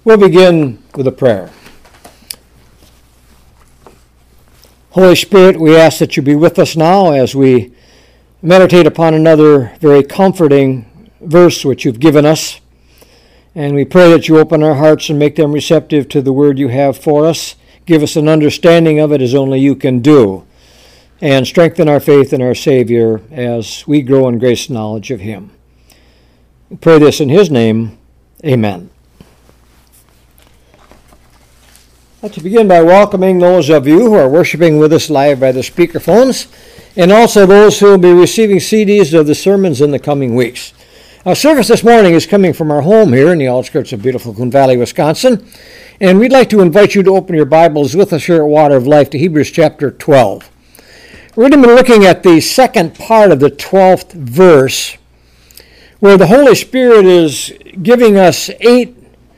We'll begin with a prayer. Holy Spirit, we ask that you be with us now as we meditate upon another very comforting verse which you've given us. And we pray that you open our hearts and make them receptive to the word you have for us. Give us an understanding of it as only you can do. And strengthen our faith in our Savior as we grow in grace and knowledge of him. We pray this in his name. Amen. I'd like to begin by welcoming those of you who are worshiping with us live by the speakerphones, and also those who will be receiving CDs of the sermons in the coming weeks. Our service this morning is coming from our home here in the outskirts of beautiful Coon Valley, Wisconsin, and we'd like to invite you to open your Bibles with us here at Water of Life to Hebrews chapter 12. We're going to be looking at the second part of the 12th verse, where the Holy Spirit is giving us 8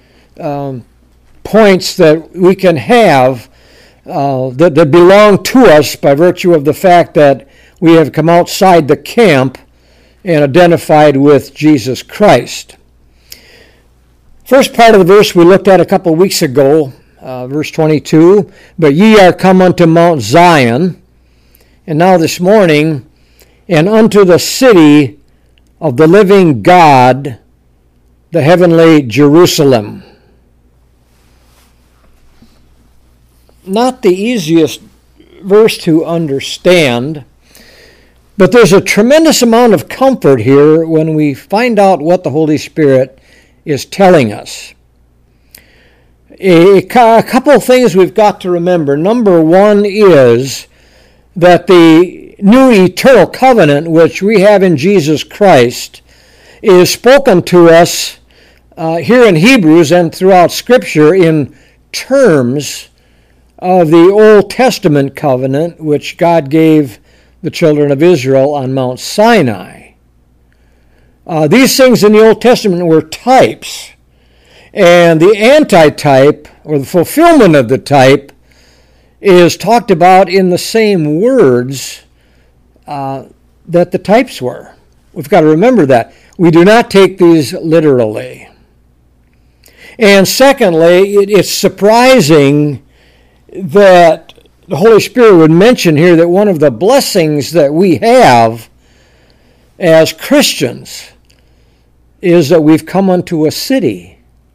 points that we can have that belong to us by virtue of the fact that we have come outside the camp and identified with Jesus Christ. First part of the verse we looked at a couple of weeks ago, verse 22, "But ye are come unto Mount Zion," and now this morning, "and unto the city of the living God, the heavenly Jerusalem." Not the easiest verse to understand, but there's a tremendous amount of comfort here when we find out what the Holy Spirit is telling us. A couple of things we've got to remember. Number one is that the new eternal covenant which we have in Jesus Christ is spoken to us here in Hebrews and throughout Scripture in terms of the Old Testament covenant which God gave the children of Israel on Mount Sinai. These things in the Old Testament were types, and the antitype, or the fulfillment of the type, is talked about in the same words that the types were. We've got to remember that. We do not take these literally. And secondly, it's surprising that the Holy Spirit would mention here that one of the blessings that we have as Christians is that we've come unto a city.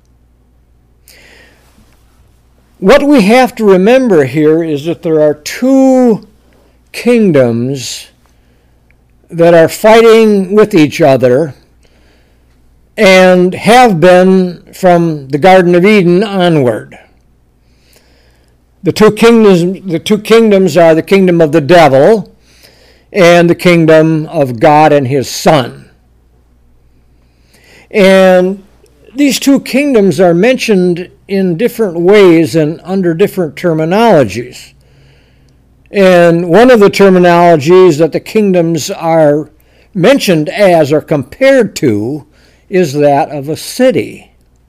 What we have to remember here is that there are 2 kingdoms that are fighting with each other and have been from the Garden of Eden onward. The two kingdoms are the kingdom of the devil and the kingdom of God and his Son. And these 2 kingdoms are mentioned in different ways and under different terminologies. And one of the terminologies that the kingdoms are mentioned as or compared to is that of a city.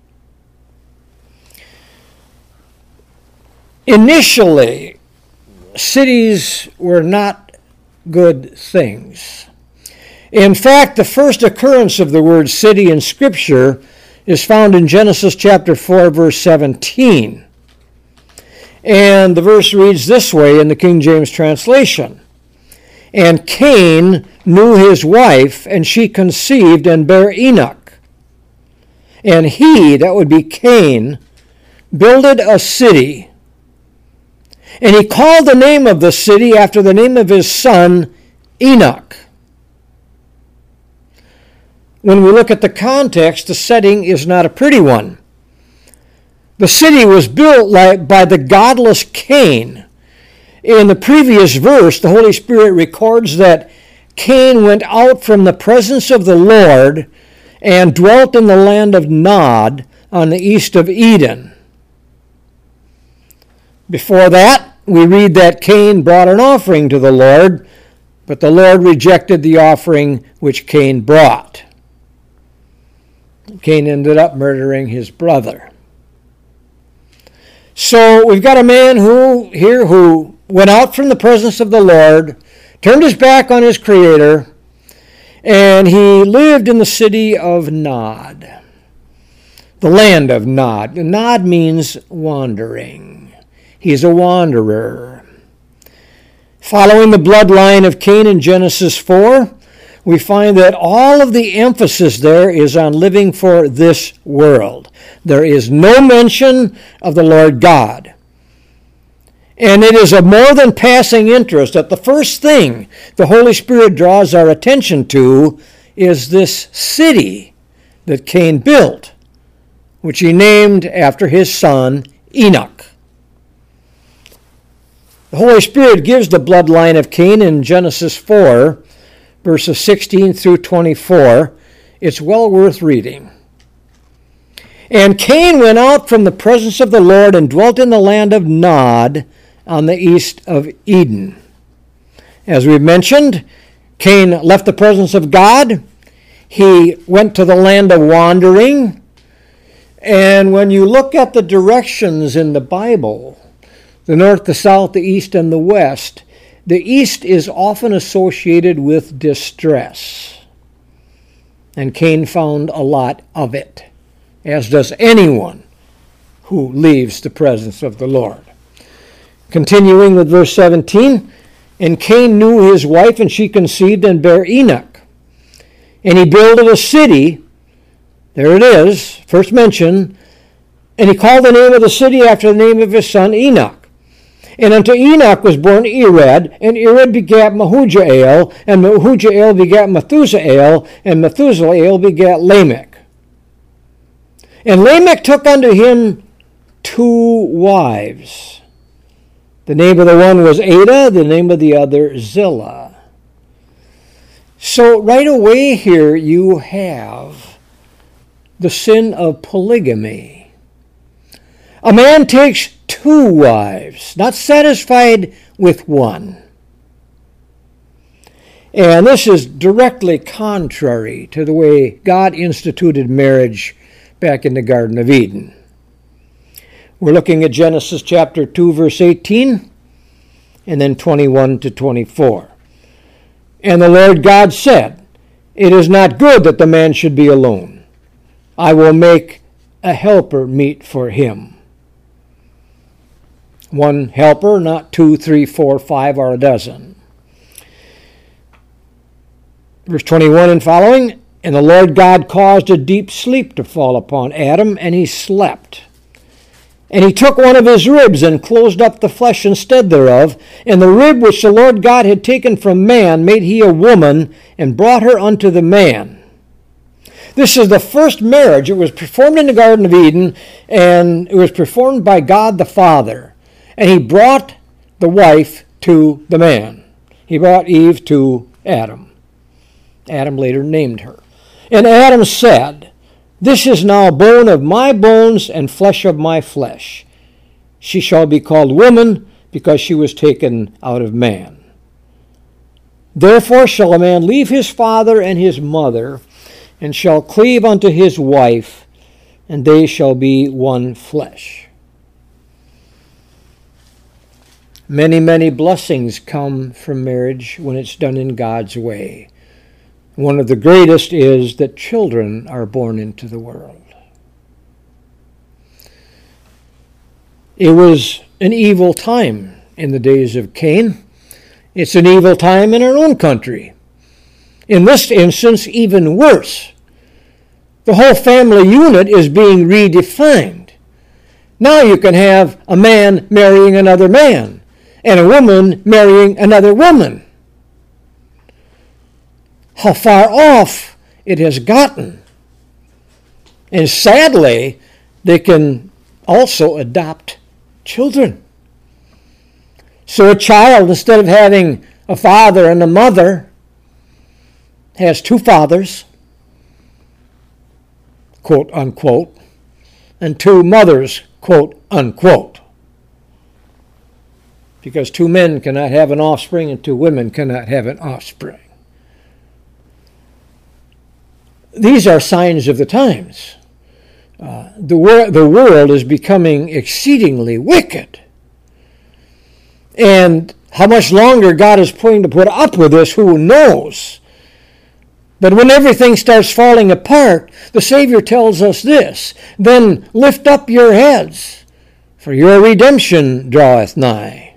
Initially, cities were not good things. In fact, the first occurrence of the word city in Scripture is found in Genesis chapter 4, verse 17. And the verse reads this way in the King James translation. "And Cain knew his wife, and she conceived and bare Enoch. And he," that would be Cain, "builded a city. And he called the name of the city after the name of his son, Enoch." When we look at the context, the setting is not a pretty one. The city was built by the godless Cain. In the previous verse, the Holy Spirit records that Cain went out from the presence of the Lord and dwelt in the land of Nod on the east of Eden. Before that, we read that Cain brought an offering to the Lord, but the Lord rejected the offering which Cain brought. Cain ended up murdering his brother. So we've got a man who went out from the presence of the Lord, turned his back on his Creator, and he lived in the city of Nod. the land of Nod. Nod means wandering. He's a wanderer. Following the bloodline of Cain in Genesis 4, we find that all of the emphasis there is on living for this world. There is no mention of the Lord God. And it is of more than passing interest that the first thing the Holy Spirit draws our attention to is this city that Cain built, which he named after his son Enoch. The Holy Spirit gives the bloodline of Cain in Genesis 4, verses 16 through 24. It's well worth reading. And Cain went out from the presence of the Lord and dwelt in the land of Nod on the east of Eden. As we've mentioned, Cain left the presence of God. He went to the land of wandering. And when you look at the directions in the Bible, the north, the south, the east, and the west, the east is often associated with distress. And Cain found a lot of it, as does anyone who leaves the presence of the Lord. Continuing with verse 17, and Cain knew his wife, and she conceived and bare Enoch. And he builded a city, there it is, first mention, and he called the name of the city after the name of his son Enoch. And unto Enoch was born Irad, and Irad begat Mehujael, and Mehujael begat Methusael, and Methusael begat Lamech. And Lamech took unto him 2 wives. The name of the one was Ada, the name of the other Zillah. So right away here you have the sin of polygamy. A man takes 2 wives, not satisfied with one. And this is directly contrary to the way God instituted marriage back in the Garden of Eden. We're looking at Genesis chapter 2, verse 18, and then 21 to 24. And the Lord God said, it is not good that the man should be alone. I will make a helper meet for him. 1 helper, not 2, 3, 4, 5, or a dozen. Verse 21 and following, and the Lord God caused a deep sleep to fall upon Adam, and he slept. And he took one of his ribs and closed up the flesh instead thereof, and the rib which the Lord God had taken from man made he a woman, and brought her unto the man. This is the first marriage. It was performed in the Garden of Eden, and it was performed by God the Father. And he brought the wife to the man. He brought Eve to Adam. Adam later named her. And Adam said, this is now bone of my bones and flesh of my flesh. She shall be called woman, because she was taken out of man. Therefore shall a man leave his father and his mother, and shall cleave unto his wife, and they shall be one flesh. Many, many blessings come from marriage when it's done in God's way. One of the greatest is that children are born into the world. It was an evil time in the days of Cain. It's an evil time in our own country. In this instance, even worse. The whole family unit is being redefined. Now you can have a man marrying another man, and a woman marrying another woman. How far off it has gotten. And sadly, they can also adopt children. So a child, instead of having a father and a mother, has 2 fathers, quote unquote, and 2 mothers, quote unquote. Because 2 men cannot have an offspring and 2 women cannot have an offspring. These are signs of the times. The world is becoming exceedingly wicked. And how much longer God is going to put up with this, who knows? But when everything starts falling apart, the Savior tells us this, then lift up your heads, for your redemption draweth nigh.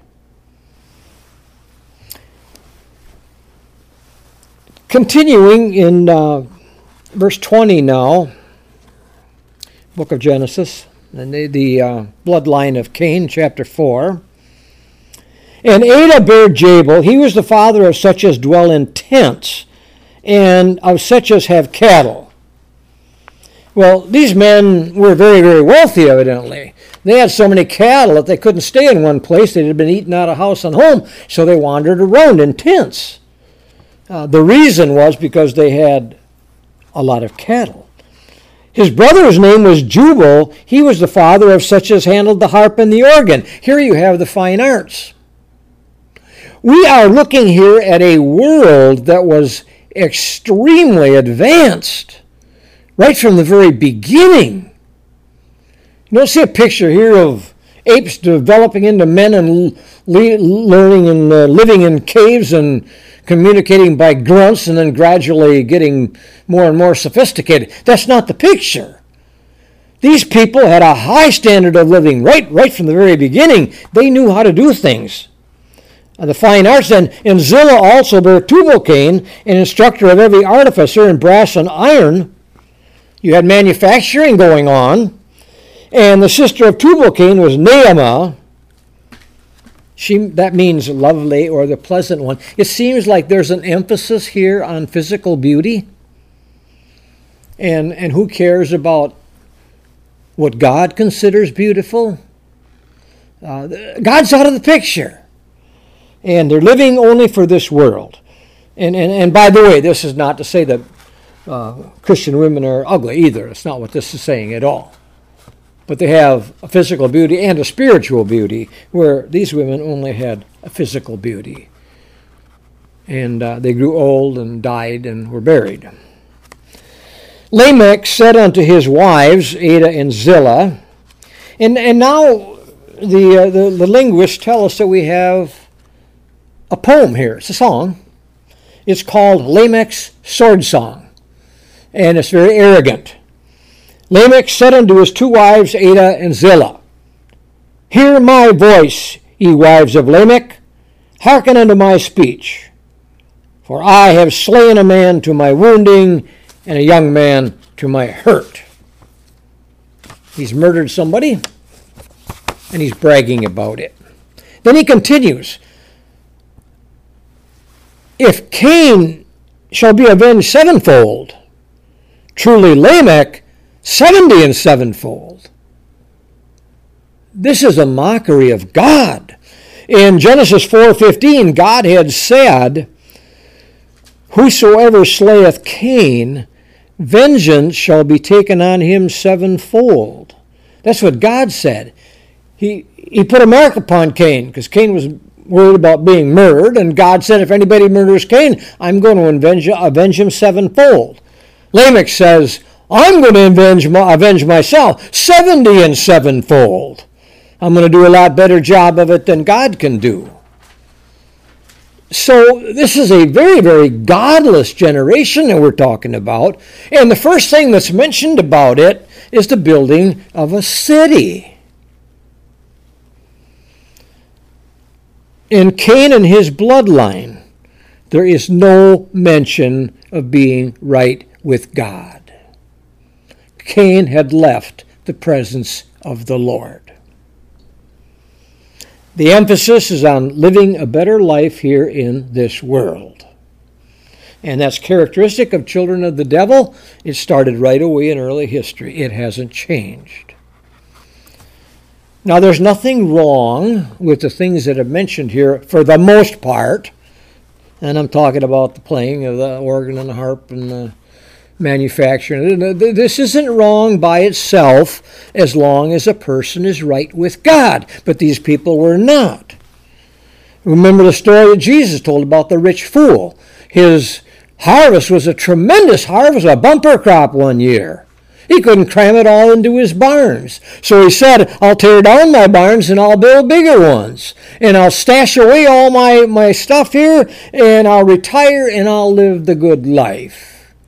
Continuing in verse 20 now, book of Genesis, and the bloodline of Cain, chapter 4. And Adah bare Jabal. He was the father of such as dwell in tents, and of such as have cattle. Well, these men were very, very wealthy, evidently. They had so many cattle that they couldn't stay in one place. They had been eaten out of house and home, so they wandered around in tents. The reason was because they had a lot of cattle. His brother's name was Jubal. He was the father of such as handled the harp and the organ. Here you have the fine arts. We are looking here at a world that was extremely advanced right from the very beginning. You don't see a picture here of apes developing into men and learning and living in caves and communicating by grunts and then gradually getting more and more sophisticated. That's not the picture. These people had a high standard of living right from the very beginning. They knew how to do things. The fine arts, and Zillah also bare Tubal-Cain, an instructor of every artificer in brass and iron. You had manufacturing going on. And the sister of Tubal-Cain was Naamah. That means lovely or the pleasant one. It seems like there's an emphasis here on physical beauty. And who cares about what God considers beautiful? God's out of the picture. And they're living only for this world. And by the way, this is not to say that Christian women are ugly either. It's not what this is saying at all. But they have a physical beauty and a spiritual beauty, where these women only had a physical beauty. And they grew old and died and were buried. Lamech said unto his wives, Adah and Zillah, and now the linguists tell us that we have a poem here. It's a song. It's called Lamech's Sword Song, and it's very arrogant. Lamech said unto his two wives, Adah and Zillah, hear my voice, ye wives of Lamech, hearken unto my speech. For I have slain a man to my wounding, and a young man to my hurt. He's murdered somebody, and he's bragging about it. Then he continues, if Cain shall be avenged sevenfold, truly Lamech 70 and sevenfold. This is a mockery of God. In Genesis 4:15, God had said, whosoever slayeth Cain, vengeance shall be taken on him sevenfold. That's what God said. He put a mark upon Cain, because Cain was worried about being murdered, and God said, if anybody murders Cain, I'm going to avenge him sevenfold. Lamech says, I'm going to avenge myself 70 and sevenfold. I'm going to do a lot better job of it than God can do. So this is a very, very godless generation that we're talking about. And the first thing that's mentioned about it is the building of a city. In Cain and his bloodline, there is no mention of being right with God. Cain had left the presence of the Lord. The emphasis is on living a better life here in this world. And that's characteristic of children of the devil. It started right away in early history. It hasn't changed. Now, there's nothing wrong with the things that are mentioned here for the most part. And I'm talking about the playing of the organ and the harp and the manufacturing. This isn't wrong by itself as long as a person is right with God. But these people were not. Remember the story that Jesus told about the rich fool. His harvest was a tremendous harvest, a bumper crop one year. He couldn't cram it all into his barns. So he said, I'll tear down my barns and I'll build bigger ones. And I'll stash away all my stuff here, and I'll retire and I'll live the good life.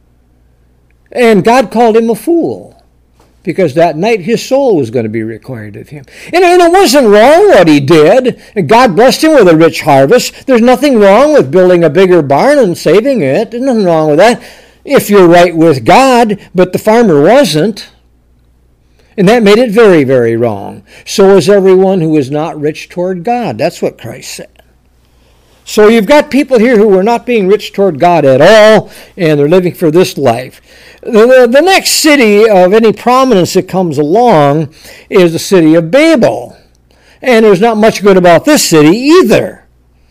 And God called him a fool, because that night his soul was going to be required of him. And it wasn't wrong what he did. God blessed him with a rich harvest. There's nothing wrong with building a bigger barn and saving it. There's nothing wrong with that if you're right with God, but the farmer wasn't. And that made it very, very wrong. So is everyone who is not rich toward God. That's what Christ said. So you've got people here who are not being rich toward God at all, and they're living for this life. The next city of any prominence that comes along is the city of Babel. And there's not much good about this city either.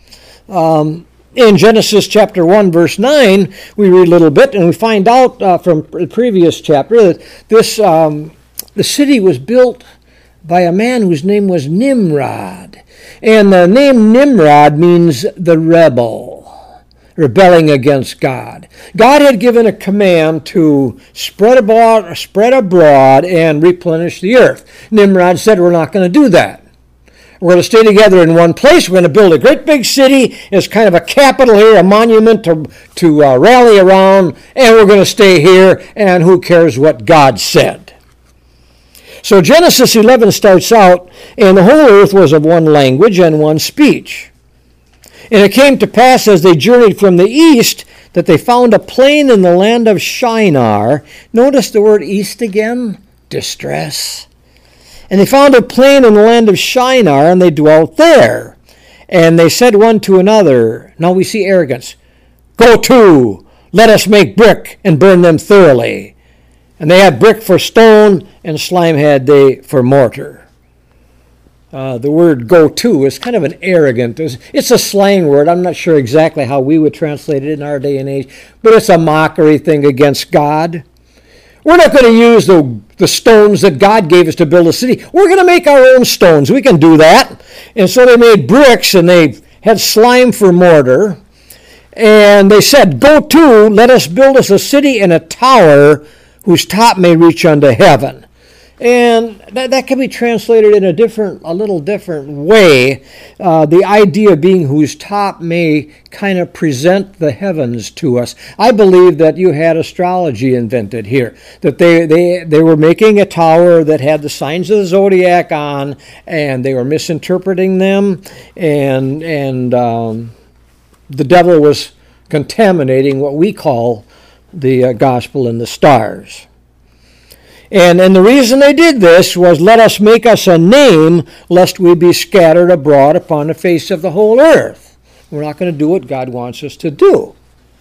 In Genesis chapter 1, verse 9, we read a little bit, and we find out from the previous chapter that the city was built by a man whose name was Nimrod. And the name Nimrod means the rebel, rebelling against God. God had given a command to spread abroad and replenish the earth. Nimrod said, we're not going to do that. We're going to stay together in one place. We're going to build a great big city as kind of a capital here, a monument to rally around, and we're going to stay here, and who cares what God said. So Genesis 11 starts out, and the whole earth was of one language and one speech. And it came to pass as they journeyed from the east that they found a plain in the land of Shinar. Notice the word east again, distress. And they found a plain in the land of Shinar, and they dwelt there. And they said one to another, now we see arrogance, go to, let us make brick and burn them thoroughly. And they had brick for stone, and slime had they for mortar. The word go to is kind of an arrogant, it's a slang word. I'm not sure exactly how we would translate it in our day and age, but it's a mockery thing against God. We're not going to use the stones that God gave us to build a city. We're going to make our own stones. We can do that. And so they made bricks, and they had slime for mortar. And they said, go to, let us build us a city and a tower whose top may reach unto heaven. And that can be translated in a little different way. The idea being whose top may kind of present the heavens to us. I believe that you had astrology invented here. That they were making a tower that had the signs of the zodiac on, and they were misinterpreting them, and the devil was contaminating what we call the gospel and the stars. And the reason they did this was, let us make us a name, lest we be scattered abroad upon the face of the whole earth. We're not going to do what God wants us to do.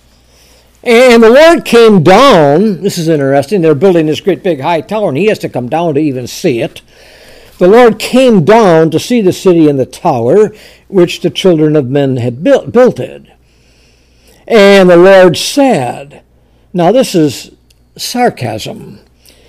And the Lord came down. This is interesting. They're building this great big high tower, and he has to come down to even see it. The Lord came down to see the city and the tower, which the children of men had builded. And the Lord said, now this is sarcasm,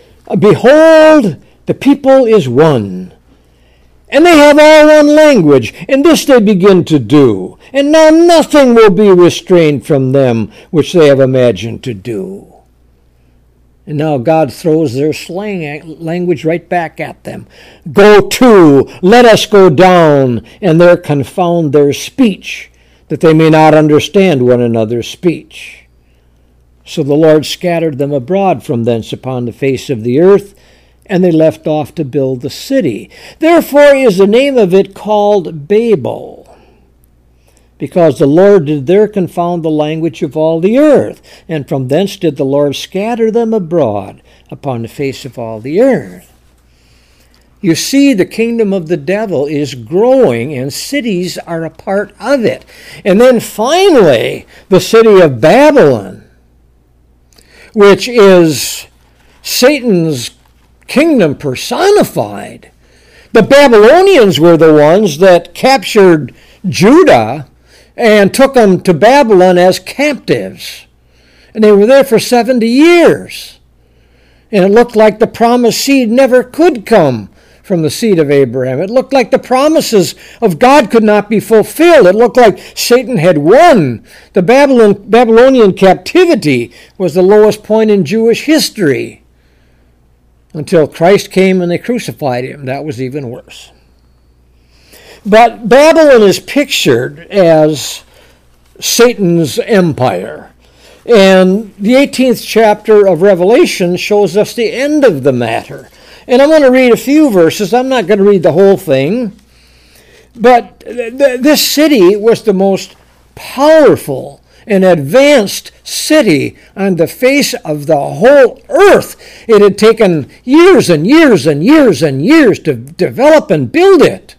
behold, the people is one, and they have all one language, and this they begin to do. And now nothing will be restrained from them which they have imagined to do. And now God throws their slang language right back at them. Go to, let us go down, and there confound their speech, that they may not understand one another's speech. So the Lord scattered them abroad from thence upon the face of the earth, and they left off to build the city. Therefore is the name of it called Babel, because the Lord did there confound the language of all the earth, and from thence did the Lord scatter them abroad upon the face of all the earth. You see, the kingdom of the devil is growing, and cities are a part of it. And then finally, the city of Babylon, which is Satan's kingdom personified. The Babylonians were the ones that captured Judah and took them to Babylon as captives. And they were there for 70 years. And it looked like the promised seed never could come from the seed of Abraham. It looked like the promises of God could not be fulfilled. It looked like Satan had won. The Babylonian captivity was the lowest point in Jewish history until Christ came and they crucified him. That was even worse. But Babylon is pictured as Satan's empire. And the 18th chapter of Revelation shows us the end of the matter. And I'm going to read a few verses. I'm not going to read the whole thing. But this city was the most powerful and advanced city on the face of the whole earth. It had taken years and years and years and years to develop and build it.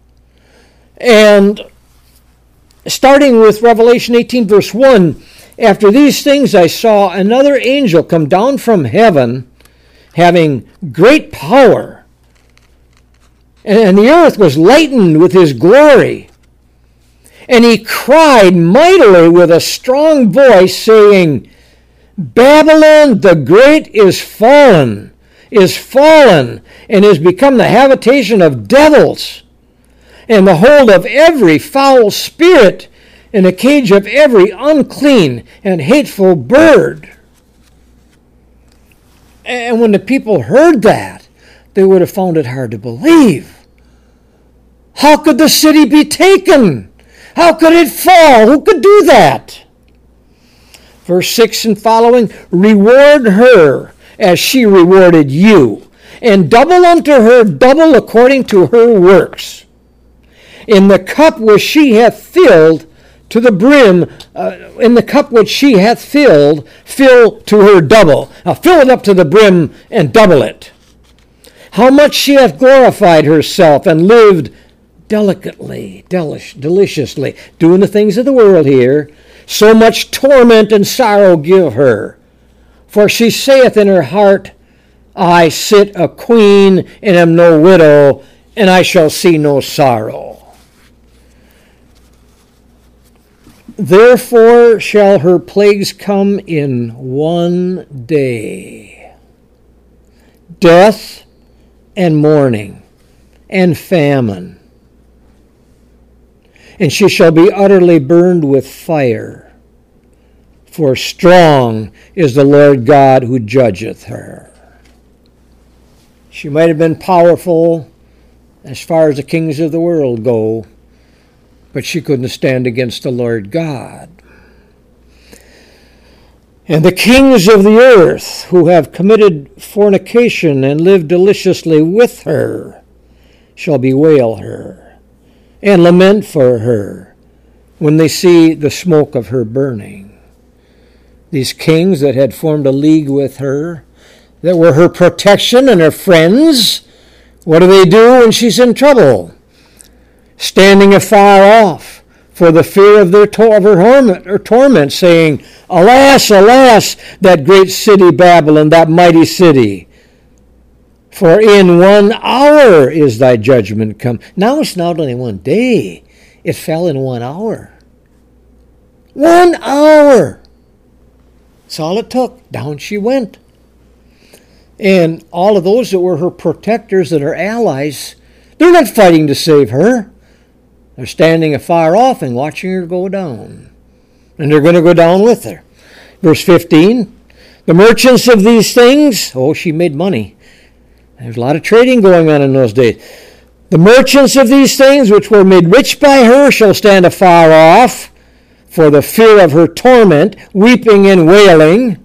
And starting with Revelation 18, verse 1, after these things I saw another angel come down from heaven, having great power, and the earth was lightened with his glory. And he cried mightily with a strong voice, saying, Babylon the great is fallen, and is become the habitation of devils, and the hold of every foul spirit, and the cage of every unclean and hateful bird. And when the people heard that, they would have found it hard to believe. How could the city be taken? How could it fall? Who could do that? Verse 6 and following, reward her as she rewarded you, and double unto her double according to her works. In the cup which she hath filled to the brim, fill to her double. Now fill it up to the brim and double it. How much she hath glorified herself and lived delicately, deliciously, doing the things of the world here, so much torment and sorrow give her. For she saith in her heart, I sit a queen and am no widow, and I shall see no sorrow. Therefore shall her plagues come in one day, death and mourning and famine. And she shall be utterly burned with fire, for strong is the Lord God who judgeth her. She might have been powerful as far as the kings of the world go, but she couldn't stand against the Lord God. And the kings of the earth who have committed fornication and lived deliciously with her shall bewail her and lament for her when they see the smoke of her burning. These kings that had formed a league with her, that were her protection and her friends, what do they do when she's in trouble? Standing afar off for the fear of her torment, saying, Alas, alas, that great city Babylon, that mighty city. For in 1 hour is thy judgment come. Now it's not only one day, it fell in 1 hour. 1 hour! That's all it took. Down she went. And all of those that were her protectors and her allies, they're not fighting to save her. They're standing afar off and watching her go down. And they're going to go down with her. Verse 15, the merchants of these things, she made money. There's a lot of trading going on in those days. The merchants of these things, which were made rich by her, shall stand afar off for the fear of her torment, weeping and wailing.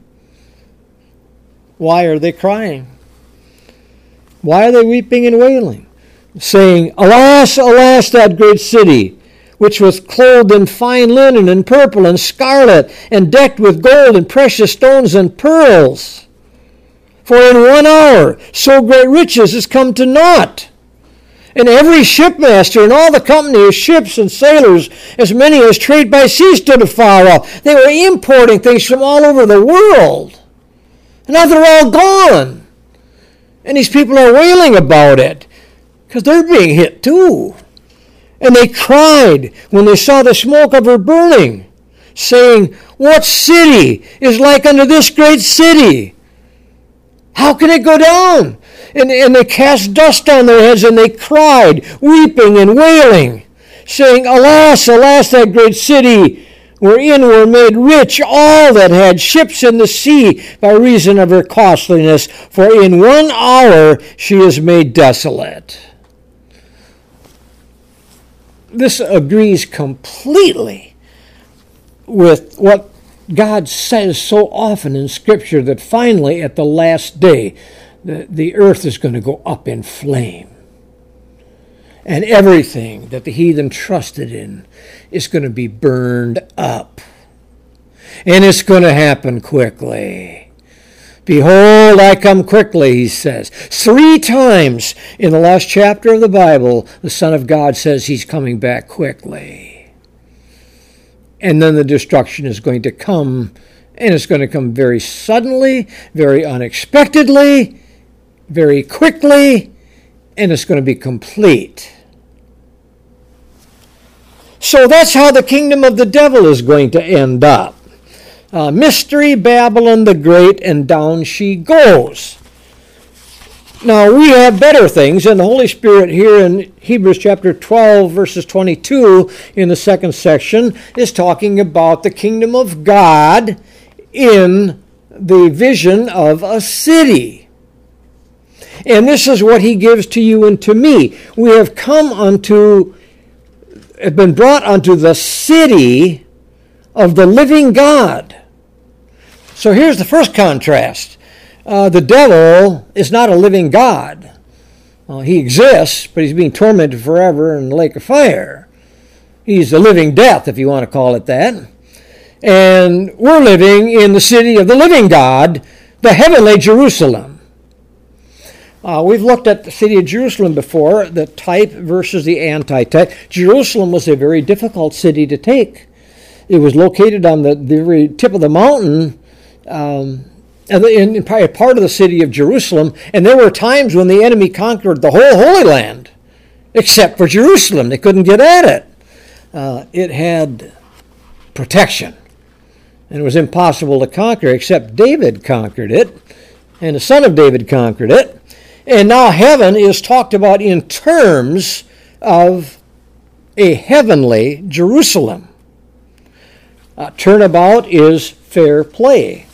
Why are they crying? Why are they weeping and wailing? Saying, Alas, alas, that great city, which was clothed in fine linen and purple and scarlet, and decked with gold and precious stones and pearls. For in 1 hour so great riches is come to naught. And every shipmaster and all the company of ships and sailors, as many as trade by sea, stood afar off. They were importing things from all over the world. And now they're all gone. And these people are wailing about it, because they're being hit too. And they cried when they saw the smoke of her burning, saying, What city is like unto this great city? How can it go down? And they cast dust on their heads, and they cried, weeping and wailing, saying, Alas, alas, that great city, wherein were made rich all that had ships in the sea by reason of her costliness. For in 1 hour she is made desolate. This agrees completely with what God says so often in Scripture that finally at the last day, the earth is going to go up in flame. And everything that the heathen trusted in is going to be burned up. And it's going to happen quickly. Behold, I come quickly, he says. 3 times in the last chapter of the Bible, the Son of God says he's coming back quickly. And then the destruction is going to come, and it's going to come very suddenly, very unexpectedly, very quickly, and it's going to be complete. So that's how the kingdom of the devil is going to end up. Mystery Babylon the Great, and down she goes. Now, we have better things, and the Holy Spirit here in Hebrews chapter 12, verses 22, in the second section, is talking about the kingdom of God in the vision of a city. And this is what he gives to you and to me. We have been brought unto the city of the living God. So here's the first contrast. The devil is not a living God. He exists, but he's being tormented forever in the lake of fire. He's a living death, if you want to call it that. And we're living in the city of the living God, the heavenly Jerusalem. We've looked at the city of Jerusalem before, the type versus the antitype. Jerusalem was a very difficult city to take. It was located on the very tip of the mountain, in part of the city of Jerusalem, and there were times when the enemy conquered the whole Holy Land, except for Jerusalem. They couldn't get at it. It had protection, and it was impossible to conquer, except David conquered it, and the son of David conquered it. And now heaven is talked about in terms of a heavenly Jerusalem. Turnabout is fair play.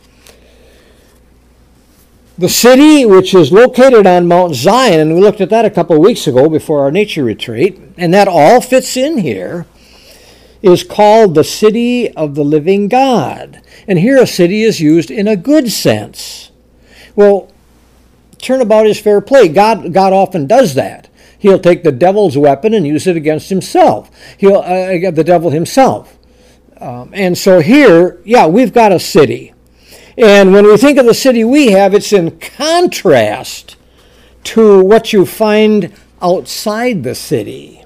The city, which is located on Mount Zion, and we looked at that a couple of weeks ago before our nature retreat, and that all fits in here, is called the city of the living God. And here a city is used in a good sense. Well, turnabout is fair play. God often does that. He'll take the devil's weapon and use it against himself. The devil himself. And so here, we've got a city. And when we think of the city we have, it's in contrast to what you find outside the city.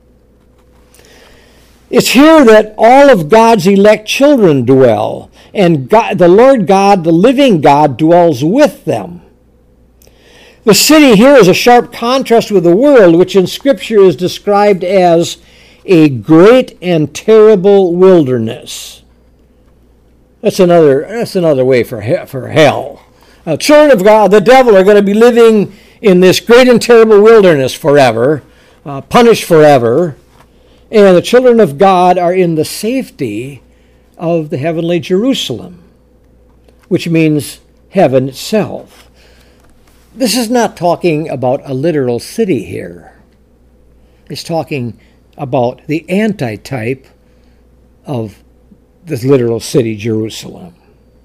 It's here that all of God's elect children dwell, and God, the Lord God, the living God, dwells with them. The city here is a sharp contrast with the world, which in Scripture is described as a great and terrible wilderness. That's another way for hell. Children of God, the devil, are going to be living in this great and terrible wilderness forever, punished forever, and the children of God are in the safety of the heavenly Jerusalem, which means heaven itself. This is not talking about a literal city here. It's talking about the antitype of the literal city, Jerusalem.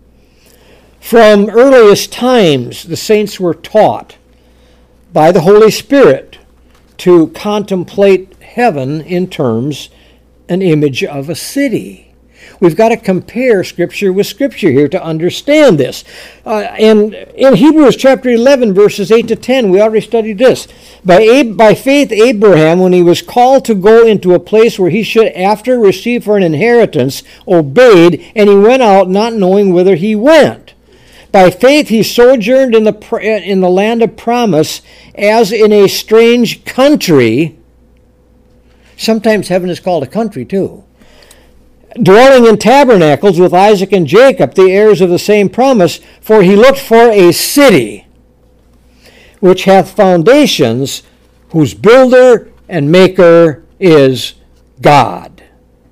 From earliest times, the saints were taught by the Holy Spirit to contemplate heaven in terms, an image of a city. We've got to compare Scripture with Scripture here to understand this. And in Hebrews chapter 11, verses 8 to 10, we already studied this. By faith, Abraham, when he was called to go into a place where he should after receive for an inheritance, obeyed, and he went out not knowing whither he went. By faith, he sojourned in the land of promise as in a strange country. Sometimes heaven is called a country too. Dwelling in tabernacles with Isaac and Jacob, the heirs of the same promise, for he looked for a city which hath foundations, whose builder and maker is God.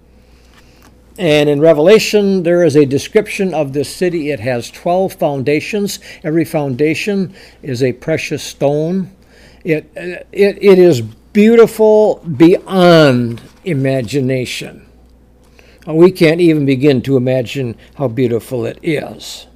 And in Revelation, there is a description of this city. It has 12 foundations. Every foundation is a precious stone. It is beautiful beyond imagination. We can't even begin to imagine how beautiful it is.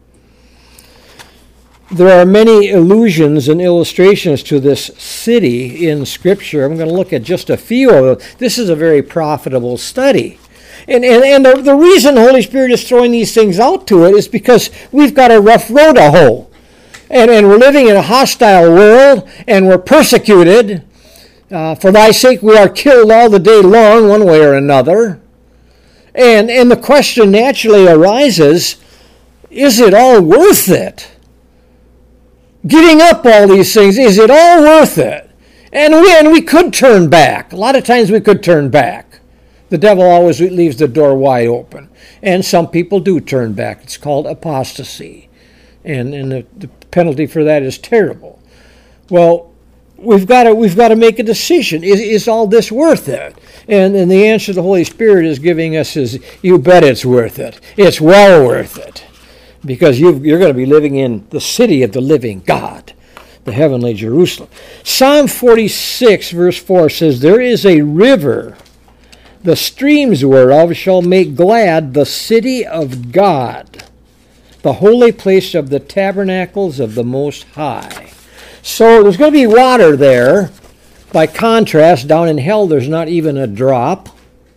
There are many allusions and illustrations to this city in Scripture. I'm going to look at just a few of them. This is a very profitable study. And the reason the Holy Spirit is throwing these things out to it is because we've got a rough road to hoe. And we're living in a hostile world, and we're persecuted. For thy sake we are killed all the day long, one way or another. And the question naturally arises, is it all worth it? Giving up all these things, is it all worth it? And we could turn back. A lot of times we could turn back. The devil always leaves the door wide open. And some people do turn back. It's called apostasy. And the penalty for that is terrible. Well, we've got to make a decision. Is all this worth it? And the answer the Holy Spirit is giving us is, you bet it's worth it. It's well worth it. Because you're going to be living in the city of the living God, the heavenly Jerusalem. Psalm 46, verse 4 says, there is a river, the streams whereof shall make glad the city of God, the holy place of the tabernacles of the Most High. So there's going to be water there. By contrast, down in hell there's not even a drop.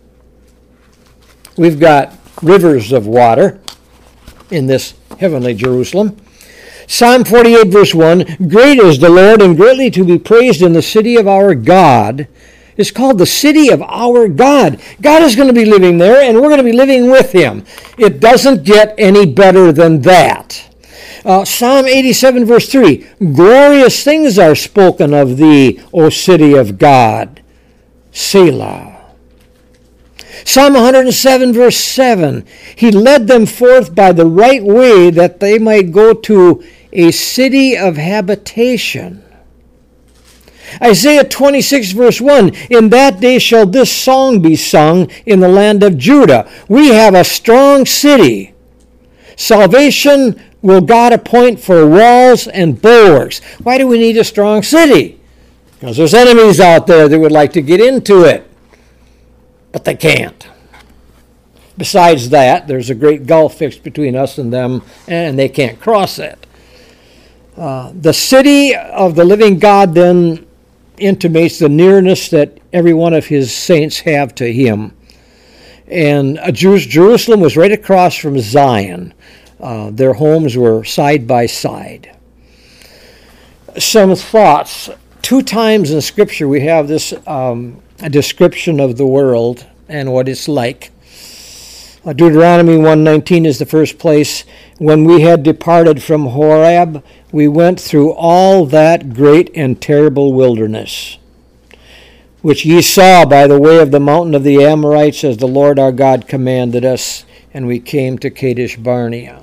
We've got rivers of water in this heavenly Jerusalem. Psalm 48, verse 1, great is the Lord and greatly to be praised in the city of our God. It's called the city of our God. God is going to be living there, and we're going to be living with him. It doesn't get any better than that. Psalm 87, verse 3, glorious things are spoken of thee, O city of God. Selah. Psalm 107, verse 7, he led them forth by the right way that they might go to a city of habitation. Isaiah 26, verse 1, in that day shall this song be sung in the land of Judah. We have a strong city. Salvation will God appoint for walls and bulwarks. Why do we need a strong city? Because there's enemies out there that would like to get into it. But they can't. Besides that, there's a great gulf fixed between us and them, and they can't cross it. The city of the living God then intimates the nearness that every one of his saints have to him. And Jerusalem was right across from Zion. Their homes were side by side. Some thoughts. 2 times in Scripture we have this a description of the world and what it's like. Deuteronomy 1:19 is the first place. When we had departed from Horeb, we went through all that great and terrible wilderness, which ye saw by the way of the mountain of the Amorites, as the Lord our God commanded us, and we came to Kadesh Barnea.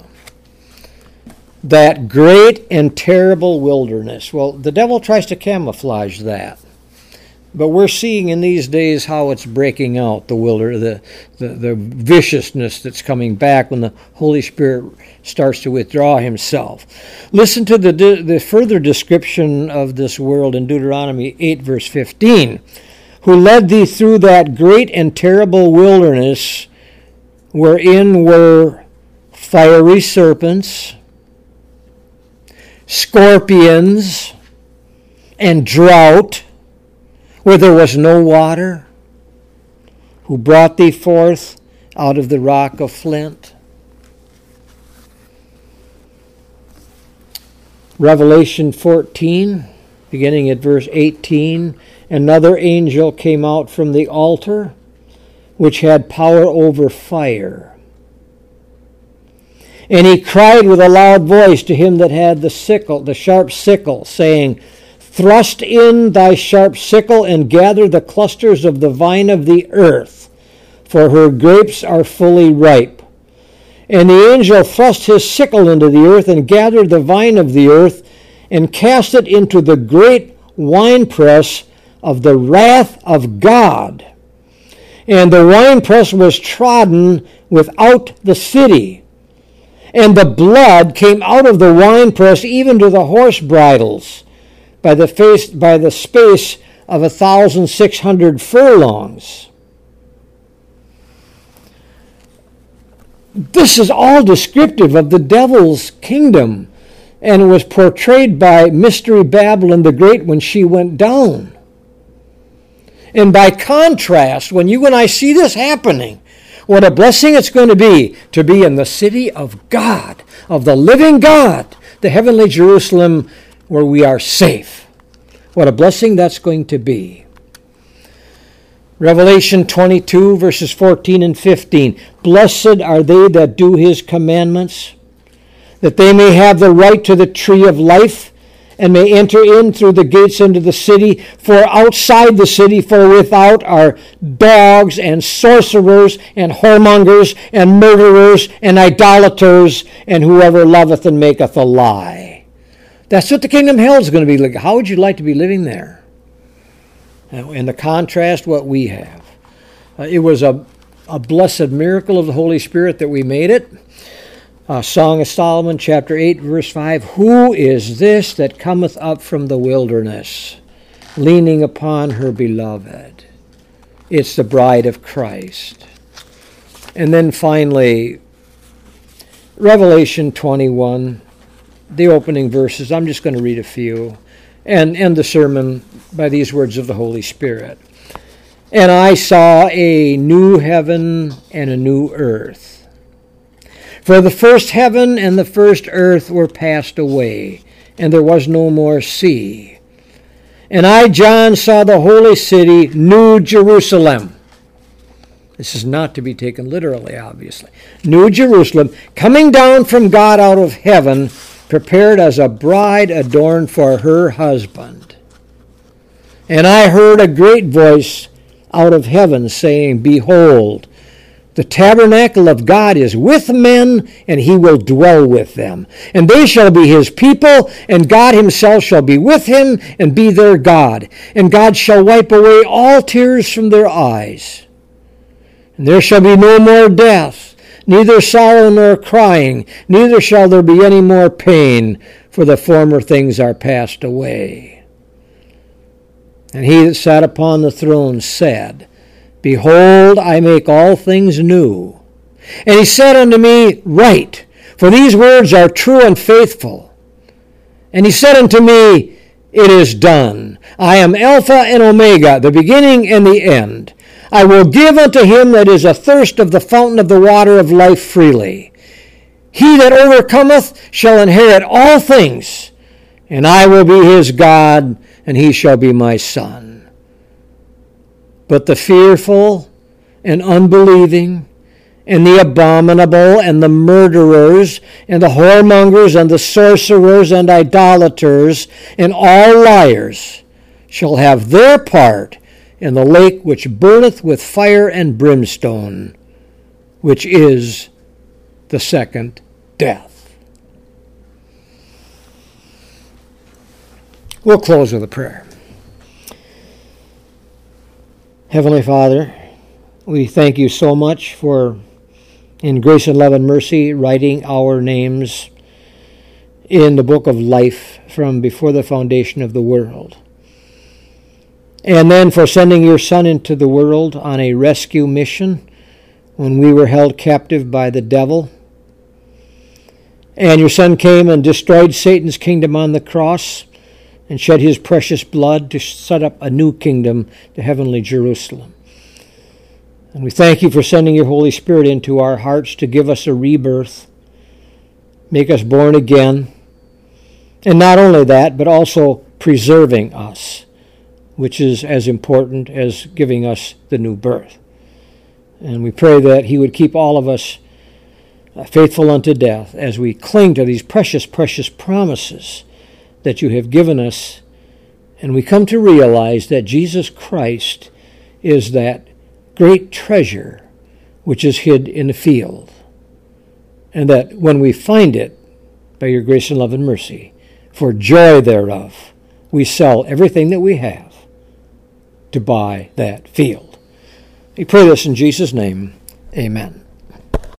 That great and terrible wilderness. Well, the devil tries to camouflage that. But we're seeing in these days how it's breaking out, the viciousness that's coming back when the Holy Spirit starts to withdraw himself. Listen to the further description of this world in Deuteronomy 8, verse 15. Who led thee through that great and terrible wilderness, wherein were fiery serpents, scorpions, and drought, where there was no water, who brought thee forth out of the rock of flint. Revelation 14, beginning at verse 18, another angel came out from the altar, which had power over fire. And he cried with a loud voice to him that had the sickle, the sharp sickle, saying, thrust in thy sharp sickle and gather the clusters of the vine of the earth, for her grapes are fully ripe. And the angel thrust his sickle into the earth and gathered the vine of the earth and cast it into the great winepress of the wrath of God. And the winepress was trodden without the city. And the blood came out of the winepress even to the horse bridles, by the space of 1,600 furlongs. this is all descriptive of the devil's kingdom, and it was portrayed by Mystery Babylon the Great when she went down. And by contrast, when you and I see this happening, what a blessing it's going to be in the city of God, of the living God, the heavenly Jerusalem, where we are safe. What a blessing that's going to be. Revelation 22, verses 14 and 15. Blessed are they that do his commandments, that they may have the right to the tree of life, and may enter in through the gates into the city. For outside the city, for without, are dogs and sorcerers and whoremongers and murderers and idolaters and whoever loveth and maketh a lie. That's what the kingdom of hell is going to be like. How would you like to be living there? In the contrast, what we have. It was a blessed miracle of the Holy Spirit that we made it. Song of Solomon, chapter 8, verse 5. Who is this that cometh up from the wilderness, leaning upon her beloved? It's the bride of Christ. And then finally, Revelation 21, the opening verses. I'm just going to read a few and end the sermon by these words of the Holy Spirit. And I saw a new heaven and a new earth. For the first heaven and the first earth were passed away, and there was no more sea. And I, John, saw the holy city, New Jerusalem. This is not to be taken literally, obviously. New Jerusalem, coming down from God out of heaven, prepared as a bride adorned for her husband. And I heard a great voice out of heaven saying, Behold, the tabernacle of God is with men, and he will dwell with them. And they shall be his people, and God himself shall be with him, and be their God. And God shall wipe away all tears from their eyes. And there shall be no more death, neither sorrow nor crying, neither shall there be any more pain, for the former things are passed away. And he that sat upon the throne said, Behold, I make all things new. And he said unto me, Write, for these words are true and faithful. And he said unto me, It is done. I am Alpha and Omega, the beginning and the end. I will give unto him that is athirst of the fountain of the water of life freely. He that overcometh shall inherit all things, and I will be his God, and he shall be my son. But the fearful and unbelieving and the abominable and the murderers and the whoremongers and the sorcerers and idolaters and all liars shall have their part in the lake which burneth with fire and brimstone, which is the second death. We'll close with a prayer. Heavenly Father, we thank you so much for, in grace and love and mercy, writing our names in the book of life from before the foundation of the world. And then for sending your Son into the world on a rescue mission when we were held captive by the devil. And your Son came and destroyed Satan's kingdom on the cross and shed his precious blood to set up a new kingdom, the heavenly Jerusalem. And we thank you for sending your Holy Spirit into our hearts to give us a rebirth, make us born again, and not only that, but also preserving us, which is as important as giving us the new birth. And we pray that he would keep all of us faithful unto death as we cling to these precious, precious promises that you have given us, and we come to realize that Jesus Christ is that great treasure which is hid in the field, and that when we find it, by your grace and love and mercy, for joy thereof, we sell everything that we have to buy that field. We pray this in Jesus' name. Amen.